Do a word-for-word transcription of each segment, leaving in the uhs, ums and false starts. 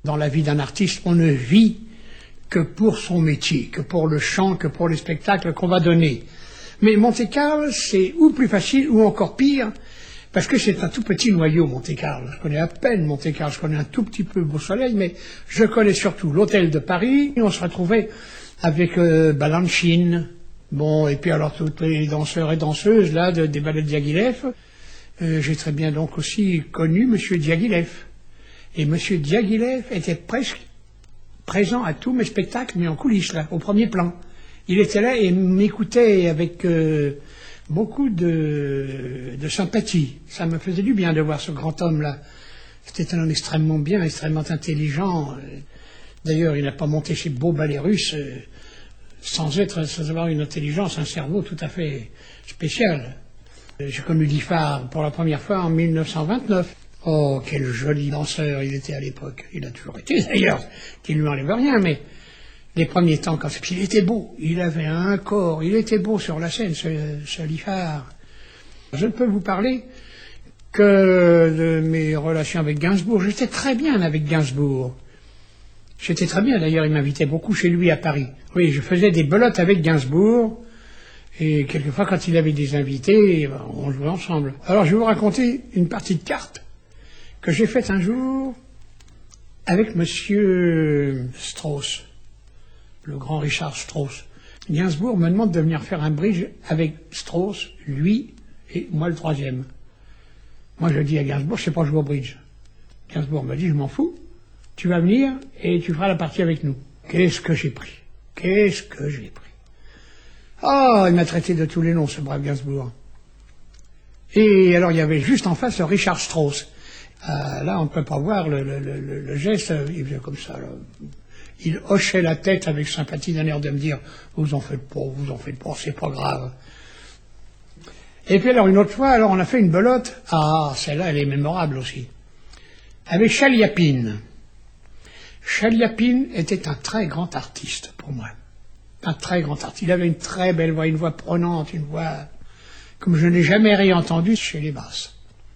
Dans la vie d'un artiste, on ne vit que pour son métier, que pour le chant, que pour les spectacles qu'on va donner. Mais Monte-Carlo, c'est ou plus facile ou encore pire, parce que c'est un tout petit noyau, Monte-Carlo. Je connais à peine Monte-Carlo, je connais un tout petit peu Beau-Soleil, mais je connais surtout l'hôtel de Paris. Et on se retrouvait avec euh, Balanchine, bon, et puis alors tous les danseurs et danseuses là de, des ballets de Diaghilev. Euh, J'ai très bien donc aussi connu Monsieur Diaghilev. Et Monsieur Diaghilev était presque présent à tous mes spectacles, mais en coulisses, là, au premier plan. Il était là et m'écoutait avec euh, beaucoup de, de sympathie. Ça me faisait du bien de voir ce grand homme-là. C'était un homme extrêmement bien, extrêmement intelligent. D'ailleurs, il n'a pas monté chez Beau Ballet Russe euh, sans être, sans avoir une intelligence, un cerveau tout à fait spécial. J'ai connu Diffard pour la première fois en mille neuf cent vingt-neuf. Oh, quel joli danseur il était à l'époque. Il a toujours été d'ailleurs, qui ne lui enlève rien, mais les premiers temps, quand il était beau, il avait un corps, il était beau sur la scène, ce, ce Diffard. Je ne peux vous parler que de mes relations avec Gainsbourg. J'étais très bien avec Gainsbourg. J'étais très bien, d'ailleurs, il m'invitait beaucoup chez lui à Paris. Oui, je faisais des belotes avec Gainsbourg, et quelquefois, quand il avait des invités, on jouait ensemble. Alors, je vais vous raconter une partie de cartes que j'ai faite un jour avec Monsieur Strauss, le grand Richard Strauss. Gainsbourg me demande de venir faire un bridge avec Strauss, lui et moi le troisième. Moi je dis à Gainsbourg, je ne sais pas jouer au bridge. Gainsbourg me dit, je m'en fous, tu vas venir et tu feras la partie avec nous. Qu'est-ce que j'ai pris? Qu'est-ce que j'ai pris? Oh, il m'a traité de tous les noms, ce brave Gainsbourg. Et alors il y avait juste en face Richard Strauss. Euh, là, on ne peut pas voir le, le, le, le geste, il faisait comme ça. Là. Il hochait la tête avec sympathie d'un air de me dire « Vous en faites pas, vous en faites pas, c'est pas grave. » Et puis alors, une autre fois, alors on a fait une belote. Ah, celle-là, elle est mémorable aussi. Avec Chaliapine. Chaliapine était un très grand artiste pour moi. Un très grand artiste. Il avait une très belle voix, une voix prenante, une voix comme je n'ai jamais réentendue chez les basses.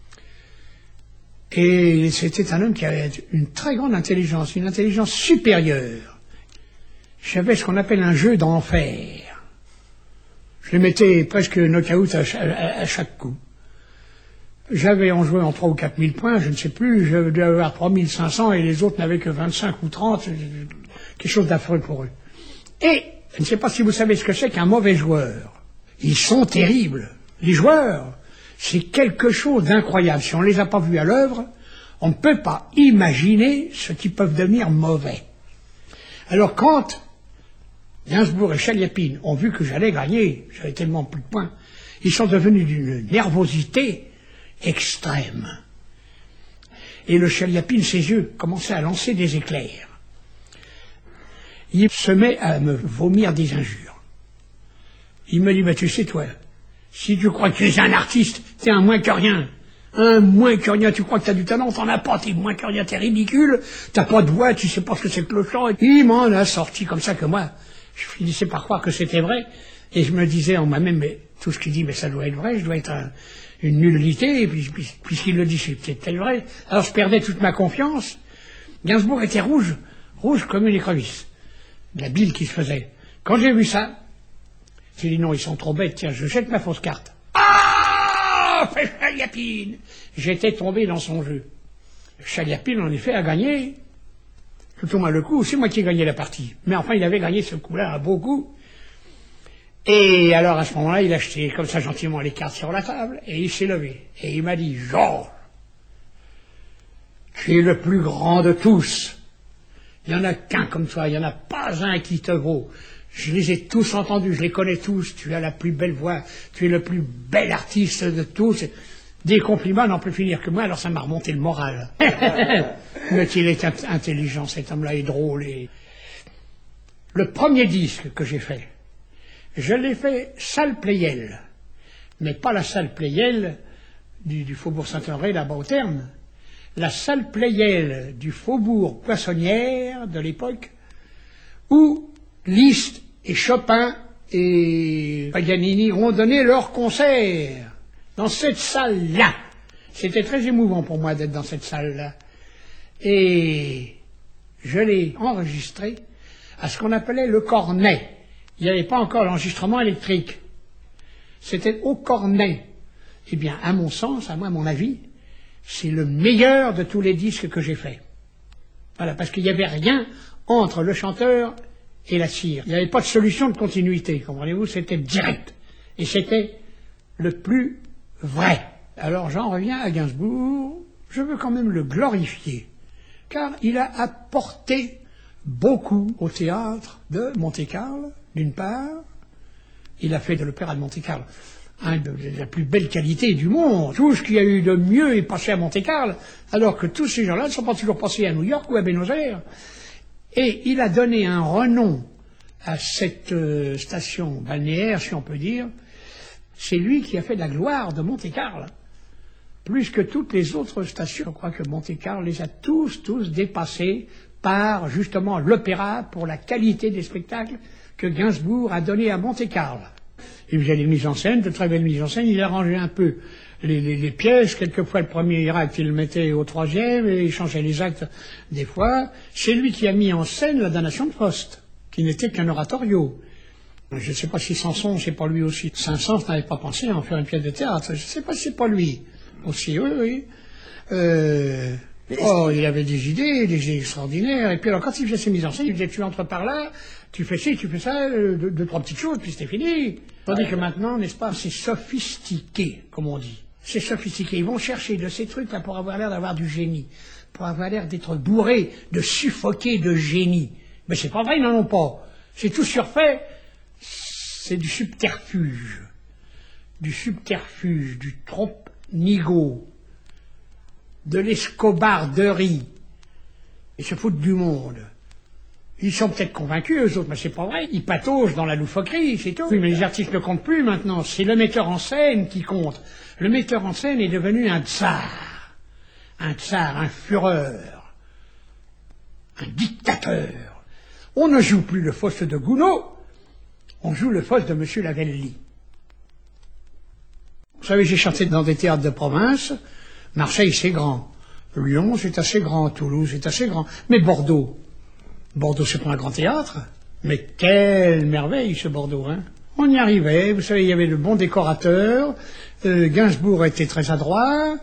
Et c'était un homme qui avait une très grande intelligence, une intelligence supérieure. J'avais ce qu'on appelle un jeu d'enfer. Je le mettais presque knock-out à, à, à chaque coup. J'avais en joué en trois ou quatre mille points, je ne sais plus, je devais avoir trois mille cinq cents et les autres n'avaient que vingt-cinq ou trente, quelque chose d'affreux pour eux. Et, je ne sais pas si vous savez ce que c'est qu'un mauvais joueur. Ils sont terribles. Les joueurs, c'est quelque chose d'incroyable. Si on ne les a pas vus à l'œuvre, on ne peut pas imaginer ce qu'ils peuvent devenir mauvais. Alors quand Gainsbourg et Chaliapine ont vu que j'allais gagner, j'avais tellement plus de points, ils sont devenus d'une nervosité extrême. Et le Chaliapine, ses yeux commençaient à lancer des éclairs. Il se met à me vomir des injures. Il me dit, bah, tu sais toi, si tu crois que tu es un artiste, t'es un moins que rien. Un moins que rien, tu crois que t'as du talent, t'en as pas, t'es moins que rien, t'es ridicule, t'as pas de voix, tu sais pas ce que c'est que le chant. Il m'en a sorti comme ça que moi, je finissais par croire que c'était vrai, et je me disais en moi-même, mais tout ce qu'il dit, mais ça doit être vrai, je dois être un, une nullité, et puis, puis, puisqu'il le dit, c'est peut-être vrai. Alors je perdais toute ma confiance. Gainsbourg était rouge, rouge comme une écrevisse. La bile qui se faisait. Quand j'ai vu ça, j'ai dit non, ils sont trop bêtes, tiens, je jette ma fausse carte. Ah, Chaliapine! J'étais tombé dans son jeu. Chaliapine, en effet, a gagné. Tout au moins le coup, c'est moi qui ai gagné la partie. Mais enfin, il avait gagné ce coup-là, un beau coup. Et alors, à ce moment-là, il a jeté comme ça gentiment les cartes sur la table, et il s'est levé. Et il m'a dit, Georges, tu es le plus grand de tous. Il n'y en a qu'un comme toi, il n'y en a pas un qui te vaut. Je les ai tous entendus, je les connais tous. Tu as la plus belle voix, tu es le plus bel artiste de tous. Des compliments n'en peut finir que moi, alors ça m'a remonté le moral. Mais qu'il est intelligent, cet homme-là est drôle. Et... Le premier disque que j'ai fait, je l'ai fait salle Pleyel, mais pas la salle Pleyel du, du Faubourg Saint-Honoré, là-bas au terme. La salle Pleyel du Faubourg Poissonnière de l'époque, où Liszt et Chopin et Paganini ont donné leur concert dans cette salle-là. C'était très émouvant pour moi d'être dans cette salle-là. Et je l'ai enregistré à ce qu'on appelait le cornet. Il n'y avait pas encore l'enregistrement électrique. C'était au cornet. Eh bien, à mon sens, à moi, à mon avis, c'est le meilleur de tous les disques que j'ai faits. Voilà, parce qu'il n'y avait rien entre le chanteur et la cire. Il n'y avait pas de solution de continuité, comprenez-vous, c'était direct. Et c'était le plus vrai. Alors j'en reviens à Gainsbourg, je veux quand même le glorifier, car il a apporté beaucoup au théâtre de Monte-Carlo, d'une part. Il a fait de l'opéra de Monte-Carlo un de la plus belle qualité du monde. Tout ce qu'il y a eu de mieux est passé à Monte-Carlo, alors que tous ces gens-là ne sont pas toujours passés à New York ou à Buenos Aires. Et il a donné un renom à cette euh, station balnéaire, si on peut dire. C'est lui qui a fait de la gloire de Monte-Carlo. Plus que toutes les autres stations, je crois que Monte-Carlo les a tous, tous dépassés par, justement, l'opéra pour la qualité des spectacles que Gainsbourg a donné à Monte-Carlo. Il faisait des mises en scène, de très belles mises en scène, il arrangeait un peu les, les, les pièces, quelquefois le premier acte il le mettait au troisième, et il changeait les actes des fois. C'est lui qui a mis en scène la damnation de Faust, qui n'était qu'un oratorio. Je ne sais pas si Samson, c'est pas lui aussi. Saint-Saëns n'avait pas pensé à en faire une pièce de théâtre, je ne sais pas si c'est pas lui aussi, oui, oui. Euh... Oh, il avait des idées, des idées extraordinaires, et puis alors quand il faisait ses mises en scène, il disait tu entres par là, tu fais ci, tu fais ça, deux, deux trois petites choses, puis c'était fini. Tandis que maintenant, n'est-ce pas, c'est sophistiqué, comme on dit. C'est sophistiqué. Ils vont chercher de ces trucs-là pour avoir l'air d'avoir du génie, pour avoir l'air d'être bourrés, de suffoquer de génie. Mais c'est pas vrai, ils n'en ont pas. C'est tout surfait, c'est du subterfuge. Du subterfuge, du trompe-nigo, de l'escobarderie. Ils se foutent du monde. Ils sont peut-être convaincus, eux autres, mais c'est pas vrai. Ils pataugent dans la loufoquerie, c'est tout. Oui, mais les artistes ne comptent plus maintenant. C'est le metteur en scène qui compte. Le metteur en scène est devenu un tsar. Un tsar, un fureur. Un dictateur. On ne joue plus le Faust de Gounod. On joue le Faust de Monsieur Lavelli. Vous savez, j'ai chanté dans des théâtres de province. Marseille, c'est grand. Lyon, c'est assez grand. Toulouse, c'est assez grand. Mais Bordeaux, Bordeaux, c'est pas un grand théâtre. Mais quelle merveille, ce Bordeaux, hein. On y arrivait. Vous savez, il y avait de bons décorateurs. Euh, Gainsbourg était très adroit.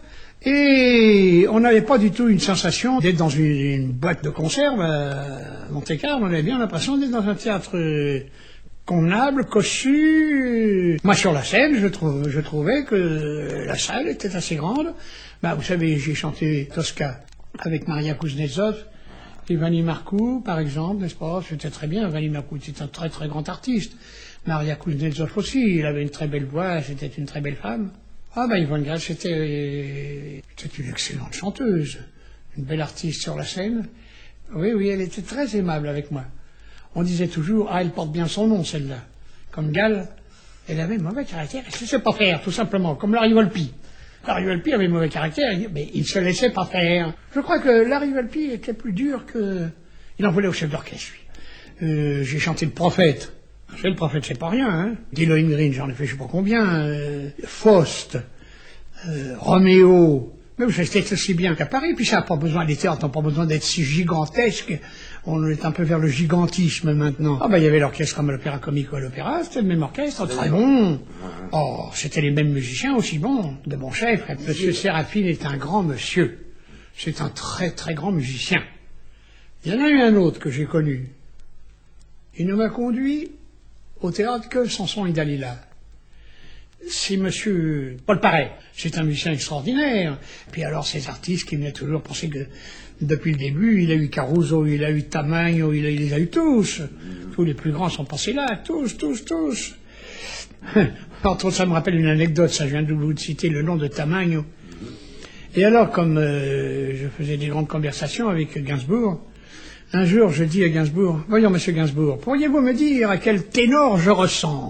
Et on n'avait pas du tout une sensation d'être dans une, une boîte de conserve à Monte-Carlo. On avait bien l'impression d'être dans un théâtre euh, convenable, cossu. Moi, sur la scène, je, trouve, je trouvais que la salle était assez grande. Bah, vous savez, j'ai chanté Tosca avec Maria Kuznetsov et Vanni Marcou, par exemple, n'est-ce pas? C'était très bien. Vanni Marcou était un très très grand artiste. Maria Kuznetsov aussi, il avait une très belle voix, c'était une très belle femme. Ah ben Yvonne Grace, c'était c'était une excellente chanteuse, une belle artiste sur la scène. Oui, oui, elle était très aimable avec moi. On disait toujours, ah, elle porte bien son nom, celle-là. Comme Gall, elle avait mauvais caractère, elle ne se laissait pas faire, tout simplement, comme Larry Volpi. Larry Volpi avait mauvais caractère, mais il ne se laissait pas faire. Je crois que Larry Volpi était plus dur que... Il en voulait au chef d'orchestre, lui. Euh, j'ai chanté Le Prophète. C'est Le Prophète, c'est pas rien, hein. Dilo Green, j'en ai fait je sais pas combien. Euh, Faust, euh, Roméo. Mais vous savez, c'était aussi bien qu'à Paris. Puis ça n'a pas besoin, les théâtres n'ont pas besoin d'être si gigantesques. On est un peu vers le gigantisme maintenant. Ah ben, il y avait l'orchestre comme à l'Opéra Comique ou à l'Opéra, c'était le même orchestre, très bon. Oh, c'était les mêmes musiciens aussi bons, de bons chefs. Monsieur Séraphine est un grand monsieur. C'est un très très grand musicien. Il y en a eu un autre que j'ai connu. Il ne m'a conduit au théâtre que Samson et Dalila. C'est monsieur Paul Paré. C'est un musicien extraordinaire. Puis alors ces artistes qui venaient toujours penser que depuis le début, il a eu Caruso, il a eu Tamagno, il, a, il les a eu tous. Tous les plus grands sont passés là, tous, tous, tous. Entre autres, ça me rappelle une anecdote, ça je viens de vous citer le nom de Tamagno. Et alors, comme euh, je faisais des grandes conversations avec Gainsbourg, un jour je dis à Gainsbourg, « Voyons, monsieur Gainsbourg, pourriez-vous me dire à quel ténor je ressemble ?»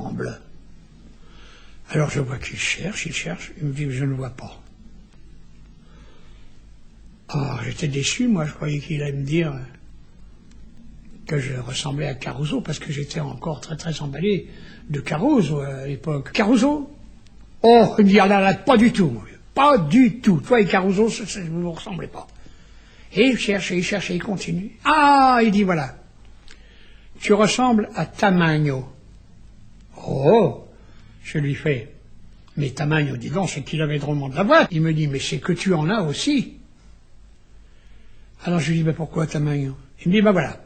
Alors je vois qu'il cherche, il cherche, il me dit, je ne vois pas. Ah, j'étais déçu, moi, je croyais qu'il allait me dire que je ressemblais à Caruso, parce que j'étais encore très très emballé de Caruso à l'époque. Caruso? Oh, il me dit, ah là là, pas du tout, pas du tout. Toi et Caruso, vous ne vous ressemblez pas. Et il cherche, et il cherche, et il continue. Ah, il dit, voilà, tu ressembles à Tamagno. Oh, je lui fais, mais Tamagno, dis donc, c'est qu'il avait drôlement de la voix. Il me dit, mais c'est que tu en as aussi. Alors je lui dis, mais pourquoi Tamagno? Il me dit, ben voilà,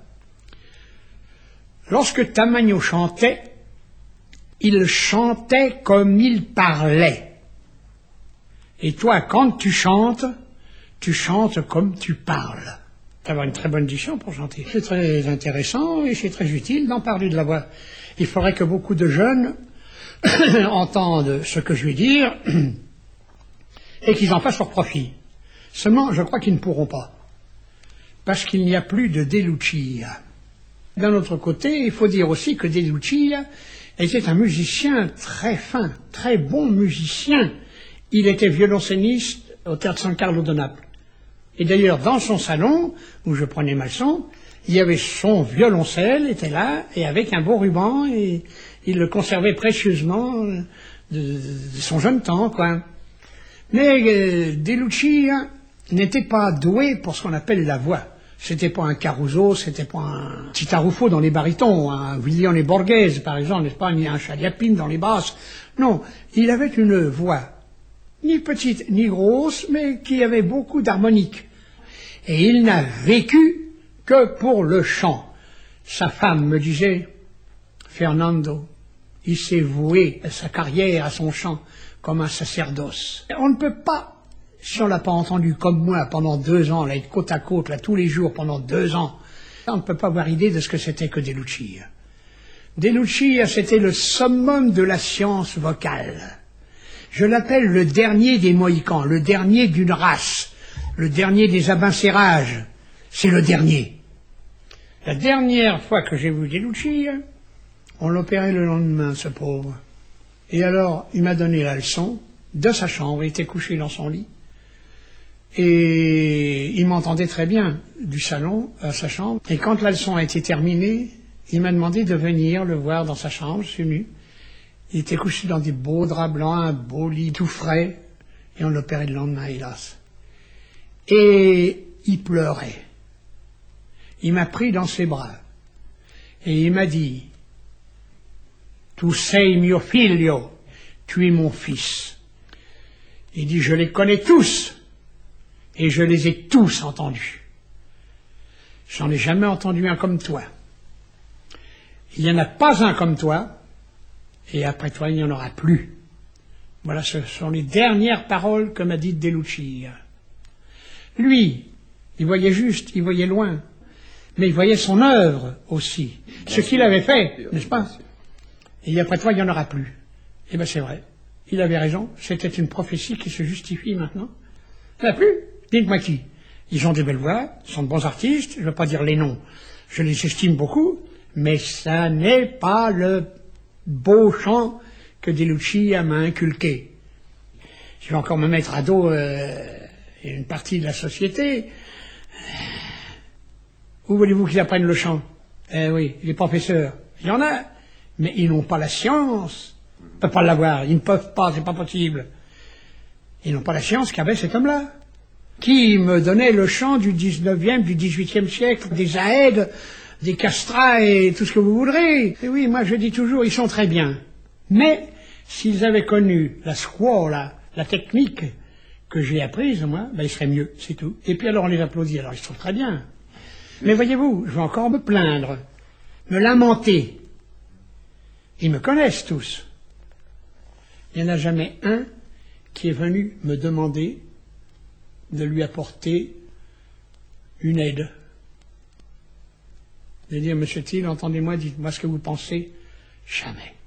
lorsque Tamagno chantait, il chantait comme il parlait. Et toi, quand tu chantes, tu chantes comme tu parles. Tu as une très bonne diction pour chanter. C'est très intéressant et c'est très utile d'en parler de la voix. Il faudrait que beaucoup de jeunes entendent ce que je vais dire et qu'ils en fassent leur profit. Seulement, je crois qu'ils ne pourront pas. Parce qu'il n'y a plus de De Lucia. D'un autre côté, il faut dire aussi que De Lucia était un musicien très fin, très bon musicien. Il était violoncelliste au Théâtre San Carlo de Naples. Et d'ailleurs, dans son salon, où je prenais ma leçon, il y avait son violoncelle, était là, et avec un beau ruban, et il le conservait précieusement de, de son jeune temps, quoi. Mais euh, De Lucia n'était pas doué pour ce qu'on appelle la voix. C'était pas un Caruso, c'était pas un Citarufo dans les barytons, un William et Borghese, par exemple, n'est-ce pas, ni un Chaliapine dans les basses. Non, il avait une voix, ni petite, ni grosse, mais qui avait beaucoup d'harmonique. Et il n'a vécu que pour le chant. Sa femme me disait, Fernando, il s'est voué à sa carrière, à son chant, comme un sacerdoce. On ne peut pas, si on ne l'a pas entendu comme moi pendant deux ans, là, être côte à côte, là, tous les jours, pendant deux ans, on ne peut pas avoir idée de ce que c'était que De Lucia. De Lucia, c'était le summum de la science vocale. Je l'appelle le dernier des Mohicans, le dernier d'une race, le dernier des abencérages. C'est le dernier. La dernière fois que j'ai vu De Lucia, on l'opérait le lendemain, ce pauvre. Et alors, il m'a donné la leçon de sa chambre, il était couché dans son lit. Et il m'entendait très bien du salon à sa chambre. Et quand la leçon a été terminée, il m'a demandé de venir le voir dans sa chambre, je suis venu. Il était couché dans des beaux draps blancs, un beau lit tout frais, et on l'opérait le lendemain, hélas. Et il pleurait. Il m'a pris dans ses bras, et il m'a dit, « Tu sei mio figlio, tu es mon fils. » Il dit, « Je les connais tous, et je les ai tous entendus. J'en ai jamais entendu un comme toi. Il n'y en a pas un comme toi, et après toi, il n'y en aura plus. » Voilà, ce sont les dernières paroles que m'a dites De Lucia. Lui, il voyait juste, il voyait loin, mais il voyait son œuvre aussi, ce qu'il avait fait, n'est-ce pas? Et après toi, il n'y en aura plus. Eh bien, c'est vrai. Il avait raison. C'était une prophétie qui se justifie maintenant. Il n'y en a plus. Dites-moi qui. Ils ont des belles voix, ils sont de bons artistes, je ne veux pas dire les noms. Je les estime beaucoup, mais ça n'est pas le beau chant que De Lucia m'a inculqué. Je vais encore me mettre à dos euh, une partie de la société. Où voulez-vous qu'ils apprennent le chant? Eh oui, les professeurs. Il y en a, mais ils n'ont pas la science. Ils ne peuvent pas l'avoir, ils ne peuvent pas, c'est pas possible. Ils n'ont pas la science qu'avait cet homme-là, qui me donnait le chant du dix-neuvième, du dix-huitième siècle, des Aèdes, des Castras et tout ce que vous voudrez. Et oui, moi je dis toujours, ils sont très bien. Mais s'ils avaient connu la scuola, la technique que j'ai apprise, moi, ben, ils seraient mieux, c'est tout. Et puis alors on les applaudit, alors ils se trouvent très bien. Mais voyez-vous, je vais encore me plaindre, me lamenter. Ils me connaissent tous. Il n'y en a jamais un qui est venu me demander de lui apporter une aide. De dire, Monsieur Thiel, entendez-moi, dites-moi ce que vous pensez. Jamais.